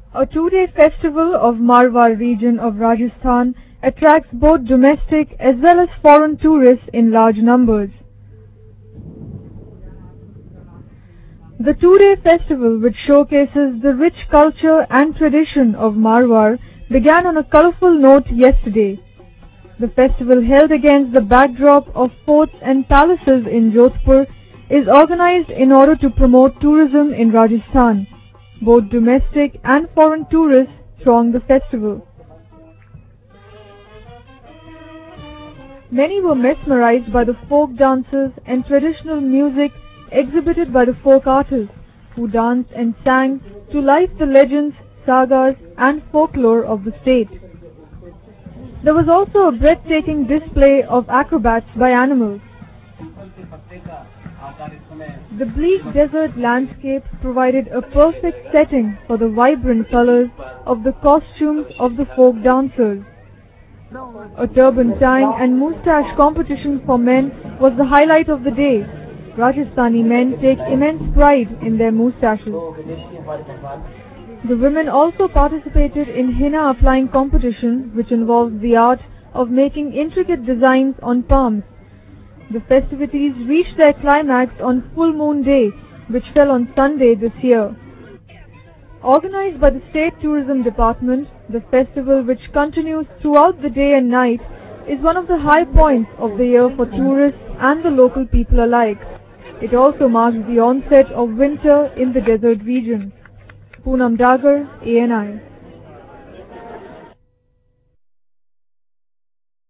A two-day festival of Marwar region of Rajasthan attracts both domestic as well as foreign tourists in large numbers. The two-day festival, which showcases the rich culture and tradition of Marwar, began on a colorful note yesterday. The festival, held against the backdrop of forts and palaces in Jodhpur, is organized in order to promote tourism in Rajasthan. Both domestic and foreign tourists throng the festival. Many were mesmerized by the folk dances and traditional music exhibited by the folk artists, who danced and sang to life the legends, sagas and folklore of the state. There was also a breathtaking display of acrobats by animals. The bleak desert landscape provided a perfect setting for the vibrant colors of the costumes of the folk dancers. A turban tying and moustache competition for men was the highlight of the day. Rajasthani men take immense pride in their moustaches. The women also participated in henna applying competition, which involves the art of making intricate designs on palms. The festivities reached their climax on Full Moon Day, which fell on Sunday this year. Organized by the State Tourism Department, the festival, which continues throughout the day and night, is one of the high points of the year for tourists and the local people alike. It also marks the onset of winter in the desert region. Poonam Dagar, ANI.